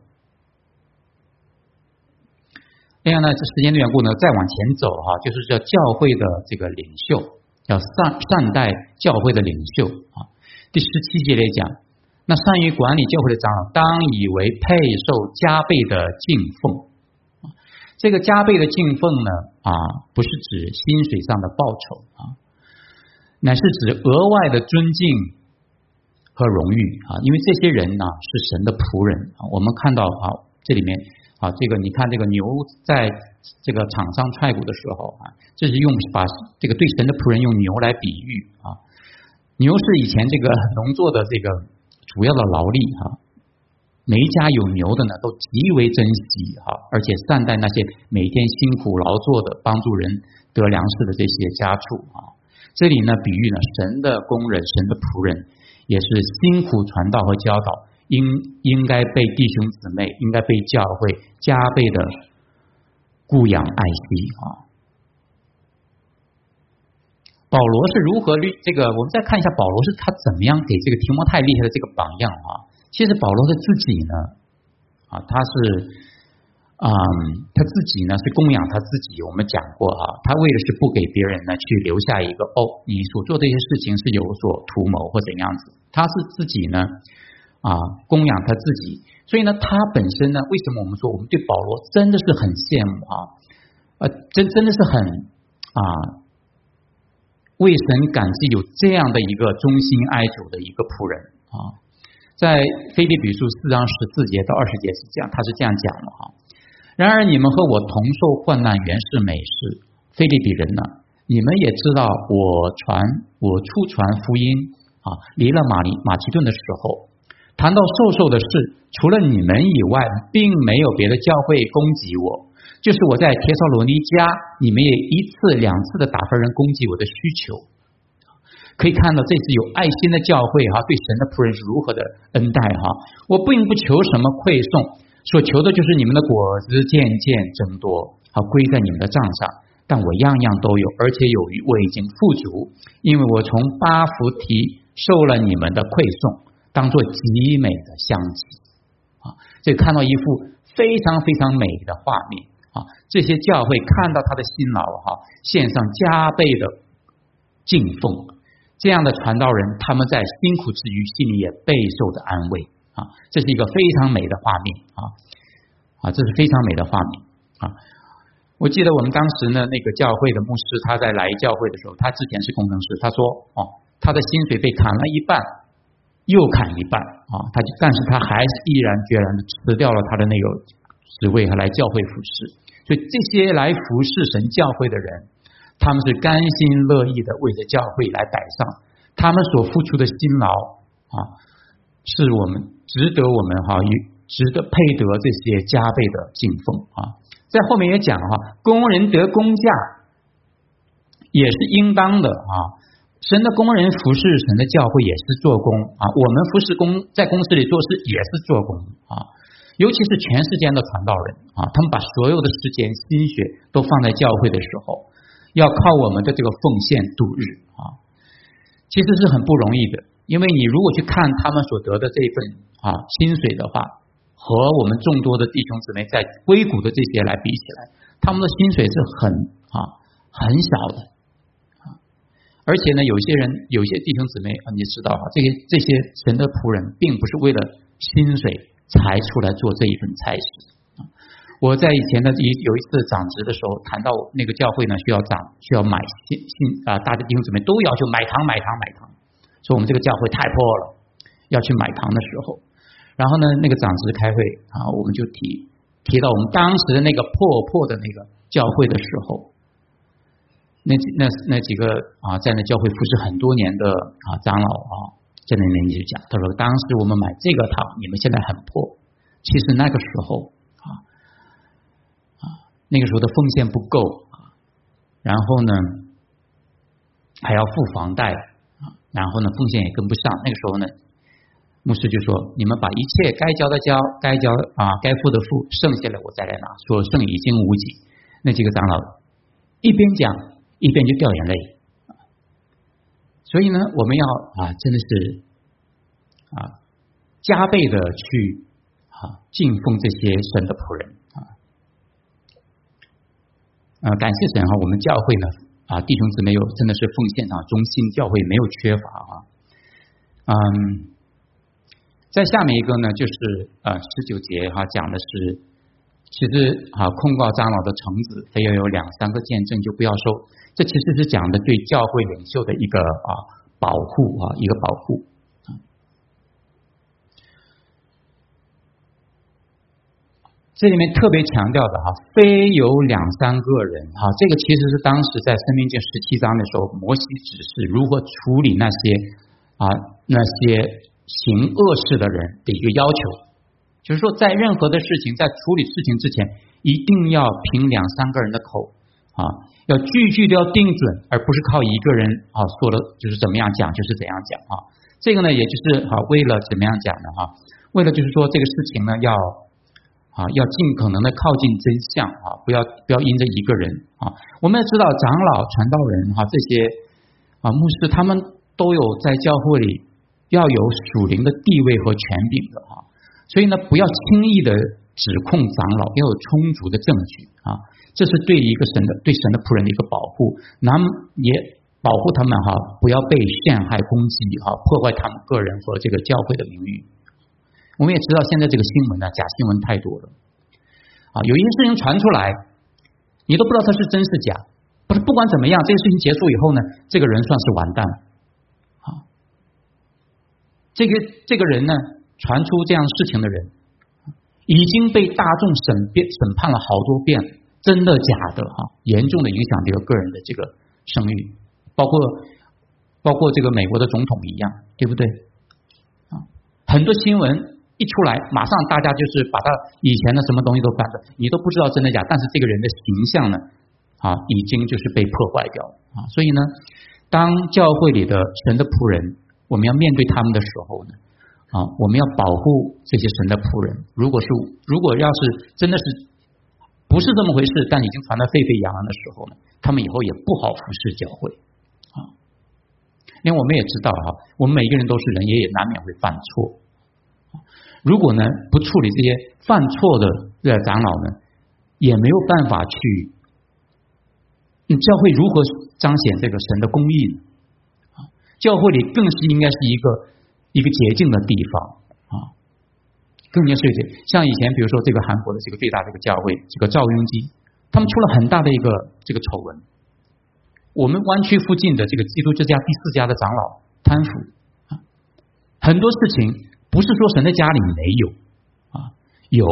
另外呢，这时间的缘故呢，再往前走哈、啊，就是叫教会的这个领袖，要善善待教会的领袖啊。第十七节来讲，那善于管理教会的长老，当以为配受加倍的敬奉。这个加倍的敬奉呢，啊，不是指薪水上的报酬啊，乃是指额外的尊敬和荣誉啊，因为这些人呢是神的仆人啊。我们看到啊，这里面啊，这个你看这个牛在这个场上踹鼓的时候啊，这是用把这个对神的仆人用牛来比喻啊。牛是以前这个农作的这个主要的劳力哈、啊，每一家有牛的呢都极为珍惜哈、啊，而且善待那些每天辛苦劳作的帮助人得粮食的这些家畜啊。这里呢比喻呢神的工人、神的仆人也是辛苦传道和教导，应应该被弟兄姊妹应该被教会加倍的顾养爱惜啊。保罗是如何律这个？我们再看一下保罗是他怎么样给这个提摩太立下的这个榜样啊？其实保罗的自己呢，啊，他是啊、嗯，他自己呢是供养他自己。我们讲过哈、啊，他为的是不给别人呢去留下一个哦，你所做的一些事情是有所图谋或怎样子。他是自己呢啊供养他自己，所以呢，他本身呢，为什么我们说我们对保罗真的是很羡慕啊？呃，真真的是很啊。为神感激有这样的一个忠心爱主的一个仆人啊，在腓立比书四章十四节到二十节是这样，他是这样讲的哈。然而你们和我同受患难，原是美事。腓立比人呢，你们也知道，我传我初传福音啊，离了马尼马其顿的时候，谈到授受的事，除了你们以外，并没有别的教会攻击我。就是我在帖撒罗尼迦，你们也一次两次的打发人攻击我的需求，可以看到这是有爱心的教会哈，对神的仆人是如何的恩待哈。我并不求什么馈送，所求的就是你们的果子渐渐增多，好归在你们的账上。但我样样都有，而且有余，我已经富足，因为我从巴弗提受了你们的馈送，当作极美的香气啊。这看到一幅非常非常美的画面。啊，这些教会看到他的辛劳哈，献上加倍的敬奉，这样的传道人，他们在辛苦之余，心里也备受的安慰啊，这是一个非常美的画面啊啊，这是非常美的画面啊。我记得我们当时呢，那个教会的牧师他在来教会的时候，他之前是工程师，他说哦，他的薪水被砍了一半，又砍一半啊，他就但是他还是毅然决然的辞掉了他的那个职位，和来教会服侍。所以这些来服侍神教会的人，他们是甘心乐意的为着教会来摆上，他们所付出的辛劳啊，是我们值得我们哈，值得配得这些加倍的敬奉啊。在后面也讲哈，工人得工价也是应当的啊。神的工人服侍神的教会也是做工啊，我们服侍工在公司里做事也是做工啊。尤其是全世界的传道人啊，他们把所有的时间心血都放在教会的时候，要靠我们的这个奉献度日啊，其实是很不容易的。因为你如果去看他们所得的这份啊薪水的话，和我们众多的弟兄姊妹在硅谷的这些来比起来，他们的薪水是很啊很小的啊。而且呢，有些人有些弟兄姊妹啊，你知道哈，这些这些神的仆人并不是为了薪水才出来做这一份差事。我在以前的有一次长职的时候，谈到那个教会呢需要长需要买信信啊，大家弟兄姊妹都要求买糖买糖买糖，说我们这个教会太破了，要去买糖的时候，然后呢那个长职开会啊，我们就提提到我们当时的那个破破的那个教会的时候，那那那几个啊在那教会服侍很多年的啊长老啊。在那里就讲，他说当时我们买这个糖，你们现在很破。其实那个时候啊啊，那个时候的奉献不够啊，然后呢还要付房贷啊，然后呢奉献也跟不上。那个时候呢，牧师就说：“你们把一切该交的交，该交啊该付的付，剩下的我再来拿。”说剩已经无几。那几个长老一边讲一边就掉眼泪。所以呢，我们要啊，真的是啊加倍的去啊敬奉这些神的仆人啊。呃，感谢神哈，我们教会呢啊弟兄姊妹有真的是奉献啊忠心，教会没有缺乏啊。嗯，在下面一个呢就是呃十九节哈讲的是，其实啊控告长老的橙子非要有两三个见证就不要收，这其实是讲的对教会领袖的一个啊保护啊一个保护。这里面特别强调的哈，非有两三个人哈，这个其实是当时在申命记十七章的时候，摩西指示如何处理那些啊那些行恶事的人的一个要求，就是说在任何的事情，在处理事情之前，一定要凭两三个人的口啊，要句句都要定准，而不是靠一个人啊说的就是怎么样讲就是怎样讲啊。这个呢，也就是啊为了怎么样讲呢哈，为了就是说这个事情呢要。啊，要尽可能的靠近真相啊，不要不要因着一个人啊。我们要知道，长老、传道人哈、啊、这些啊牧师，他们都有在教会里要有属灵的地位和权柄的啊，所以呢，不要轻易的指控长老，要有充足的证据啊，这是对一个神的对神的仆人的一个保护，那么也保护他们哈、啊，不要被陷害、攻击哈、啊，破坏他们个人和这个教会的名誉。我们也知道现在这个新闻呢，假新闻太多了啊！有一些事情传出来，你都不知道它是真是假。不是，不管怎么样，这个事情结束以后呢，这个人算是完蛋了啊！这个这个人呢，传出这样事情的人，已经被大众审辩审判了好多遍，真的假的哈、啊，严重的影响这个个人的这个声誉，包括包括这个美国的总统一样，对不对啊？很多新闻。一出来，马上大家就是把他以前的什么东西都翻着，你都不知道真的假，但是这个人的形象呢，啊，已经就是被破坏掉了啊。所以呢，当教会里的神的仆人，我们要面对他们的时候呢，啊，我们要保护这些神的仆人。如果是如果要是真的是不是这么回事，但已经传得沸沸扬扬的时候呢，他们以后也不好服侍教会啊。因为我们也知道哈、啊，我们每一个人都是人，也也难免会犯错。如果呢不处理这些犯错的这些长老呢，也没有办法去，嗯，教会如何彰显这个神的公义呢？啊，教会里更是应该是一个一个洁净的地方啊，更加是像以前比如说这个韩国的这个最大的一个教会，这个赵雍基，他们出了很大的一个这个丑闻。我们湾区附近的这个基督之家第四家的长老贪腐啊，很多事情。不是说神的家里没有啊，有，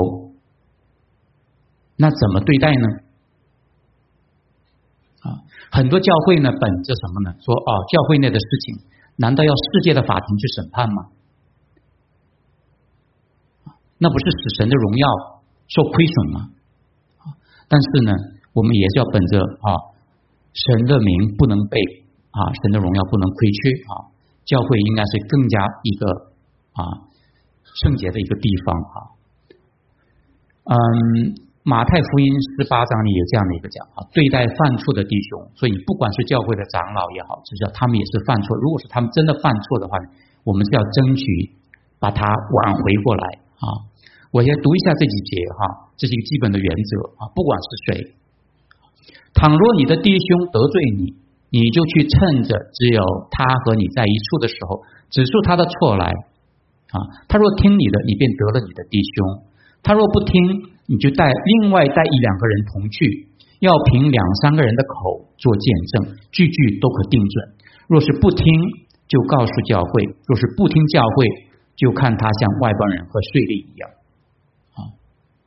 那怎么对待呢？啊，很多教会呢，本着什么呢？说哦，教会内的事情，难道要世界的法庭去审判吗？那不是使神的荣耀受亏损吗？但是呢，我们也是要本着啊，神的名不能被啊，神的荣耀不能亏缺啊，教会应该是更加一个啊。圣洁的一个地方啊，嗯，马太福音十八章里有这样的一个讲啊，对待犯错的弟兄，所以不管是教会的长老也好，至少他们也是犯错。如果是他们真的犯错的话，我们是要争取把他挽回过来啊。我先读一下这几节哈，这是一个基本的原则啊，不管是谁，倘若你的弟兄得罪你，你就去趁着只有他和你在一处的时候，指出他的错来。啊，他若听你的，你便得了你的弟兄；他若不听，你就带另外带一两个人同去，要凭两三个人的口做见证，句句都可定准。若是不听，就告诉教会；若是不听教会，就看他像外邦人和税吏一样。啊，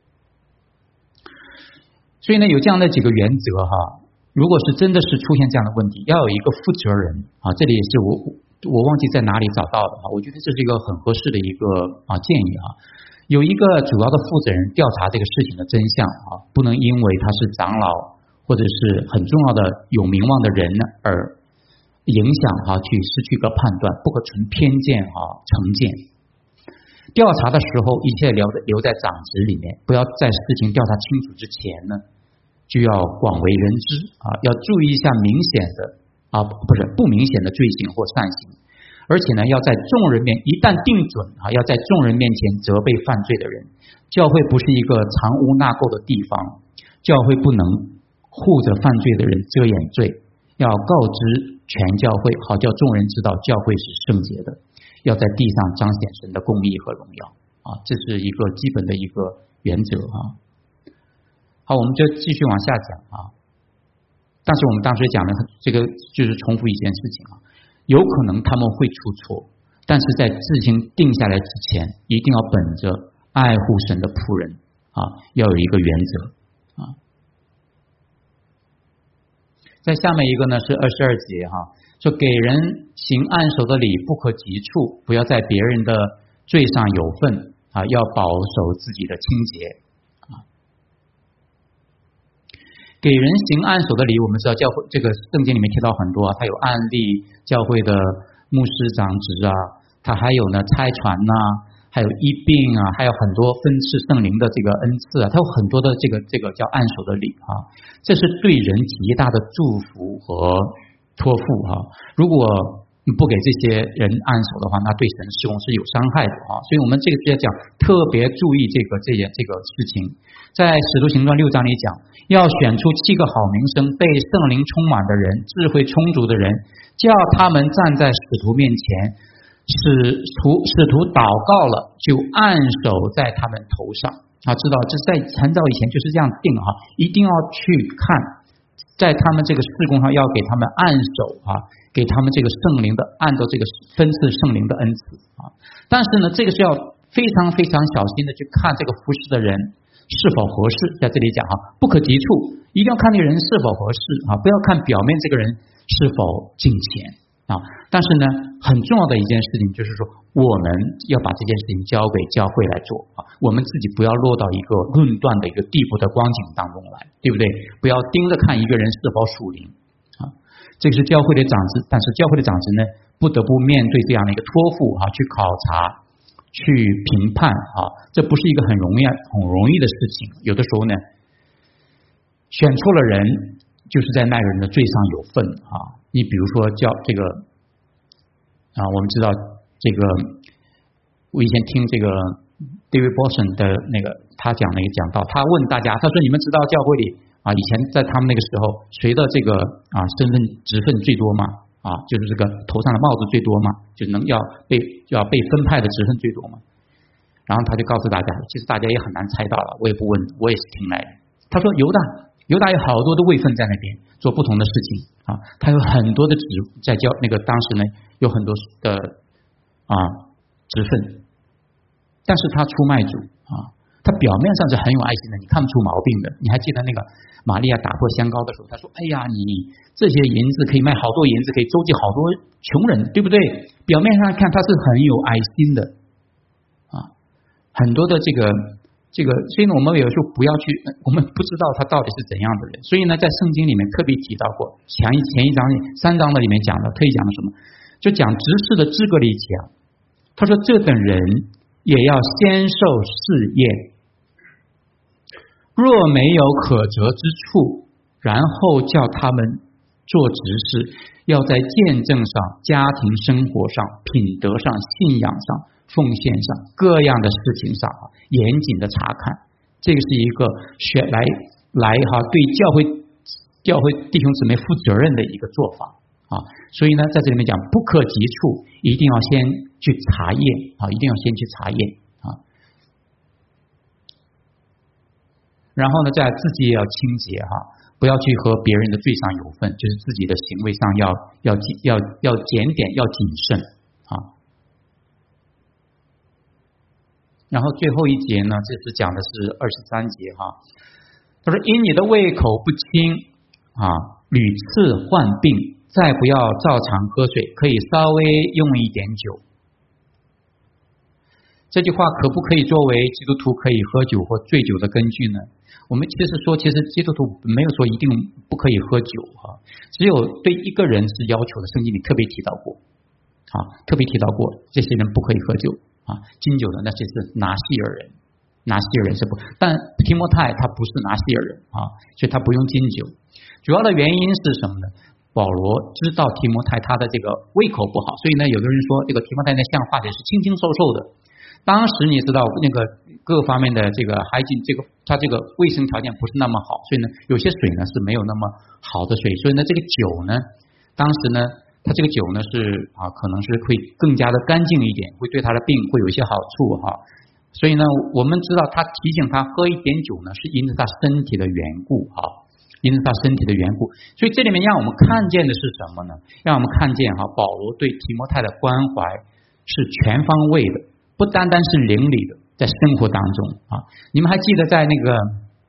所以呢，有这样的几个原则哈。如果是真的是出现这样的问题，要有一个负责人啊，这里也是我。我忘记在哪里找到的哈，我觉得这是一个很合适的一个啊建议啊。有一个主要的负责人调查这个事情的真相啊，不能因为他是长老或者是很重要的有名望的人而影响哈去失去一个判断，不可存偏见啊成见。调查的时候，一切留在留在长职里面，不要在事情调查清楚之前呢，就要广为人知啊，要注意一下明显的。啊，不是不明显的罪行或善行， 而且呢，要在众人面一旦定准啊，要在众人面前责备犯罪的人。教会不是一个藏污纳垢的地方，教会不能护着犯罪的人遮掩罪，要告知全教会，好叫众人知道教会是圣洁的，要在地上彰显神的公义和荣耀啊，这是一个基本的一个原则啊。好，我们就继续往下讲啊。但是我们当时讲的这个就是重复一件事情啊，有可能他们会出错，但是在自行定下来之前，一定要本着爱护神的仆人啊，要有一个原则啊。在下面一个呢是二十二节哈、啊，说给人行按手的礼不可急促，不要在别人的罪上有份啊，要保守自己的清洁。给人行按手的礼，我们知道教会这个圣经里面提到很多啊，它有案例，教会的牧师长职啊，它还有呢差传呐、啊，还有医病啊，还有很多分赐圣灵的这个恩赐啊，它有很多的这个这个叫按手的礼啊，这是对人极大的祝福和托付啊。如果你不给这些人按手的话，那对神事工是有伤害的啊。所以我们这个就要讲特别注意这个这件这个事情。在使徒行传六章里讲，要选出七个好名声、被圣灵充满的人、智慧充足的人，叫他们站在使徒面前，使徒使徒祷告了，就按手在他们头上啊。知道这在很早以前就是这样定哈，一定要去看，在他们这个事工上要给他们按手啊，给他们这个圣灵的按照这个分赐圣灵的恩赐啊。但是呢，这个是要非常非常小心的去看这个服侍的人是否合适，在这里讲哈，不可急促，一定要看这个人是否合适啊，不要看表面这个人是否敬虔啊。但是呢，很重要的一件事情就是说，我们要把这件事情交给教会来做啊，我们自己不要落到一个论断的一个地步的光景当中来，对不对？不要盯着看一个人是否属灵啊，这个是教会的长子，但是教会的长子呢，不得不面对这样的一个托付啊，去考察。去评判啊，这不是一个很容易很容易的事情。有的时候呢，选错了人，就是在那个人的罪上有份啊。你比如说叫这个啊，我们知道这个，我以前听这个 David Boston 的那个他讲那个讲道，他问大家，他说你们知道教会里啊，以前在他们那个时候，谁的这个啊身份职分最多吗？啊，就是这个头上的帽子最多嘛，就能要被要被分派的职分最多嘛。然后他就告诉大家，其实大家也很难猜到了，我也不问，我也是听来的。他说犹大，犹大有好多的位分在那边做不同的事情啊，他有很多的职在教那个当时呢有很多的啊职分，但是他出卖主啊，他表面上是很有爱心的，你看不出毛病的。你还记得那个玛利亚打破香膏的时候，他说：“哎呀，你这些银子可以卖好多银子，可以周济好多穷人，对不对？”表面上看他是很有爱心的啊，很多的这个这个，所以呢，我们有时候不要去，我们不知道他到底是怎样的人。所以呢，在圣经里面特别提到过，前一前一章三章的里面讲的，特意讲的什么？就讲执事的资格里讲，他说这等人也要先受试验。若没有可责之处，然后叫他们做执事，要在见证上、家庭生活上、品德上、信仰上、奉献上各样的事情上严谨的查看。这个是一个选来来哈对教会教会弟兄姊妹负责任的一个做法啊。所以呢，在这里面讲不可急促，一定要先去查验啊，一定要先去查验。然后呢，在自己也要清洁哈，不要去和别人的罪上有份，就是自己的行为上要要要要检点，要谨慎啊。然后最后一节呢，这是讲的是二十三节哈，他说：“因你的胃口不清啊，屡次患病，再不要照常喝水，可以稍微用一点酒。”这句话可不可以作为基督徒可以喝酒或醉酒的根据呢？我们其实说，其实基督徒没有说一定不可以喝酒哈，只有对一个人是要求的，圣经里特别提到过啊，特别提到过这些人不可以喝酒啊，禁酒的那些是拿西尔人，拿西尔人是不，但提摩太他不是拿西尔人啊，所以他不用禁酒。主要的原因是什么呢？ 保罗知道提摩太他的这个胃口不好，所以呢，有的人说这个提摩太那像画的是清清瘦瘦的。当时你知道那个各方面的这个海景，这个它这个卫生条件不是那么好，所以呢，有些水呢是没有那么好的水，所以呢，这个酒呢，当时呢，它这个酒呢是啊，可能是会更加的干净一点，会对他的病会有一些好处哈。所以呢，我们知道他提醒他喝一点酒呢，是因着他身体的缘故哈，因着他身体的缘故。所以这里面让我们看见的是什么呢？让我们看见哈，保罗对提摩太的关怀是全方位的。不单单是灵里的，在生活当中啊，你们还记得在那个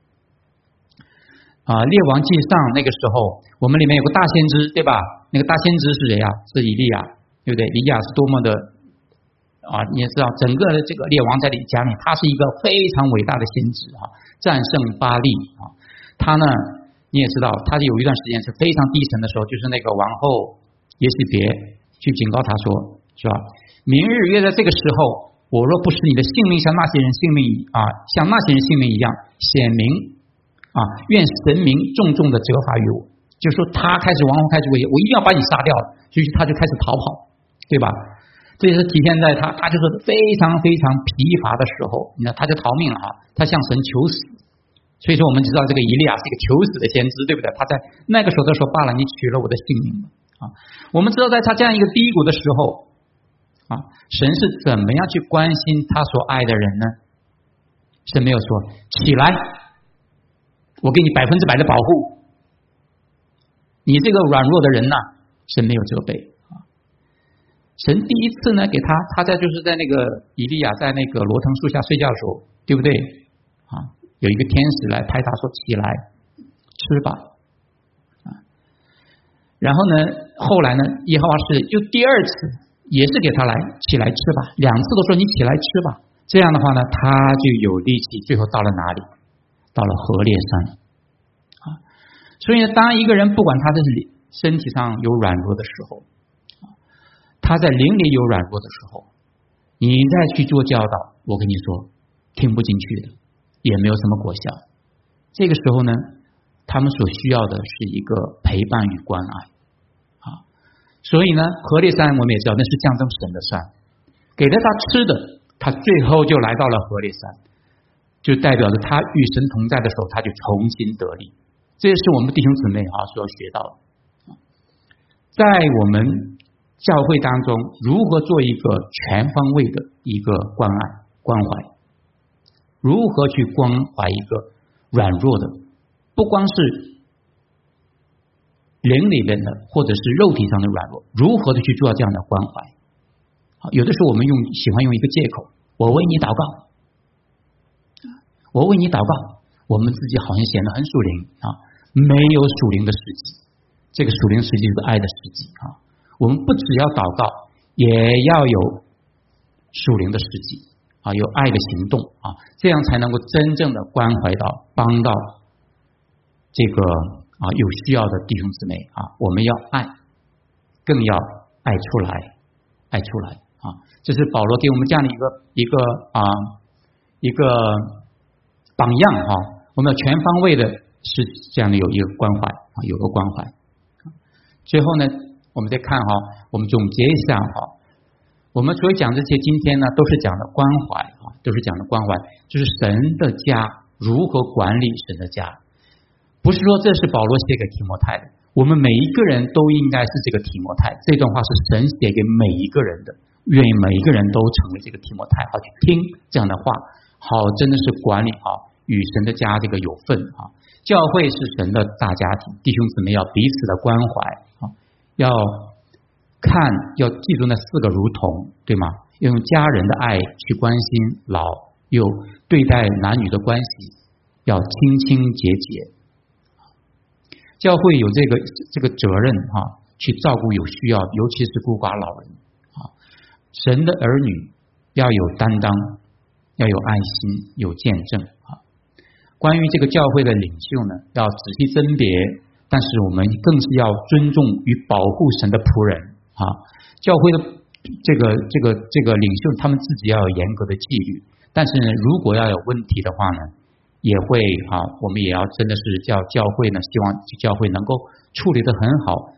啊列王纪上那个时候，我们里面有个大先知，对吧？那个大先知是谁呀？是以利亚，对不对？以利亚是多么的啊！你也知道，整个的这个列王在里讲里，他是一个非常伟大的先知啊，战胜巴力啊。他呢，你也知道，他有一段时间是非常低沉的时候，就是那个王后耶洗别去警告他说，是吧？明日约在这个时候。我若不使你的性命像那些人性命啊，像那些人性命一样显明啊，愿神明重重的责罚于我。就是说，他开始王后开始威胁，我一定要把你杀掉了，所以他就开始逃跑，对吧？这也是体现在他，他就是非常非常疲乏的时候，你看他就逃命了啊，他向神求死。所以说，我们知道这个以利亚是一个求死的先知，对不对？他在那个时候都说罢了，你取了我的性命啊。我们知道，在他这样一个低谷的时候。啊，神是怎么样去关心他所爱的人呢？神没有说起来，我给你百分之百的保护，你这个软弱的人呐、啊，神没有责备啊。神第一次呢，给他，他在就是在那个以利亚在那个罗藤树下睡觉的时候，对不对啊？有一个天使来拍他说起来吃吧啊。然后呢，后来呢，耶和华是就第二次。也是给他来起来吃吧，两次都说你起来吃吧。这样的话呢，他就有力气，最后到了哪里？到了河烈山啊。所以呢，当一个人不管他的身体上有软弱的时候，他在灵里有软弱的时候，你再去做教导，我跟你说，听不进去的，也没有什么果效。这个时候呢，他们所需要的是一个陪伴与关爱。所以呢，河烈山我们也知道那是象征神的山，给了他吃的，他最后就来到了河烈山，就代表着他与神同在的时候，他就重新得力。这也是我们弟兄姊妹啊所要学到的。在我们教会当中，如何做一个全方位的一个关爱关怀，如何去关怀一个软弱的，不光是灵里面的或者是肉体上的软弱，如何的去做这样的关怀？好，有的时候我们用喜欢用一个借口，我为你祷告，我为你祷告，我们自己好像显得很属灵啊，没有属灵的实际。这个属灵实际是爱的实际啊。我们不只要祷告，也要有属灵的实际啊，有爱的行动啊，这样才能够真正的关怀到、帮到这个。啊，有需要的弟兄姊妹啊，我们要爱，更要爱出来，爱出来啊！这是保罗给我们这样的一个一个啊一个榜样啊，我们要全方位的是这样的有一个关怀啊，有个关怀。最后呢，我们再看哈，我们总结一下哈，我们所讲这些今天呢，都是讲的关怀啊，都是讲的关怀，就是神的家如何管理神的家。不是说这是保罗写给提摩太的，我们每一个人都应该是这个提摩太。这段话是神写给每一个人的，愿意每一个人都成为这个提摩太，好去听这样的话，好真的是管理好与神的家这个有份啊。教会是神的大家庭，弟兄姊妹要彼此的关怀啊，要看要记住那四个如同，对吗？要用家人的爱去关心老幼，对待男女的关系要清清节节。教会有这个这个责任啊，去照顾有需要，尤其是孤寡老人啊。神的儿女要有担当，要有爱心，有见证啊。关于这个教会的领袖呢，要仔细甄别，但是我们更是要尊重与保护神的仆人啊。教会的这个这个这个领袖，他们自己要有严格的纪律，但是呢，如果要有问题的话呢，也会啊，我们也要真的是叫教会呢，希望教会能够处理得很好，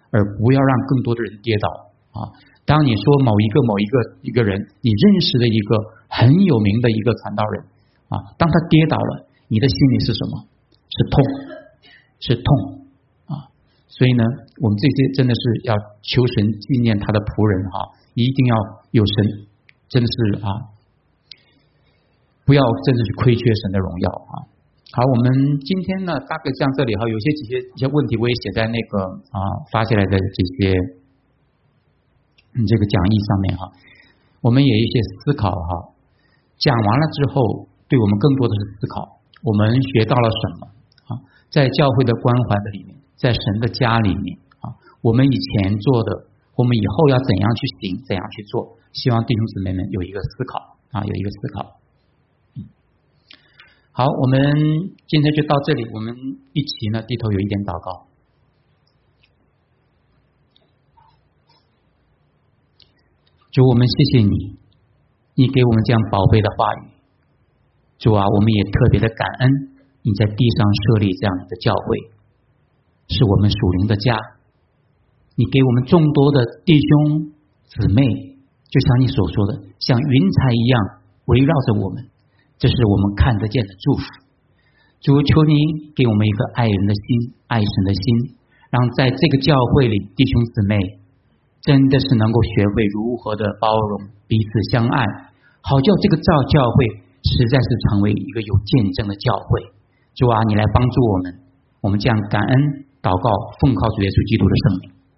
而不要让更多的人跌倒啊。当你说某一个某一个一个人，你认识的一个很有名的一个传道人啊，当他跌倒了，你的心里是什么？是痛，是痛啊。所以呢，我们这些真的是要求神纪念他的仆人哈、啊，一定要有神，真的是啊，不要真的是亏缺神的荣耀啊。好，我们今天呢，大概像这里哈，有些几些一些问题我也写在那个啊发下来的这些嗯这个讲义上面哈，我们也一些思考哈。讲完了之后，对我们更多的是思考，我们学到了什么啊？在教会的关怀的里面，在神的家里面啊，我们以前做的，我们以后要怎样去行，怎样去做？希望弟兄姊妹们有一个思考啊，有一个思考。好，我们今天就到这里，我们一起呢低头有一点祷告。主，我们谢谢你，你给我们这样宝贝的话语。主啊，我们也特别的感恩，你在地上设立这样的教会，是我们属灵的家。你给我们众多的弟兄姊妹，就像你所说的，像云彩一样围绕着我们。这是我们看得见的祝福。主，求你给我们一个爱人的心，爱神的心，让在这个教会里弟兄姊妹真的是能够学会如何的包容，彼此相爱，好叫这个教教会实在是成为一个有见证的教会。主啊，你来帮助我们，我们这样感恩祷告，奉靠主耶稣基督的圣名。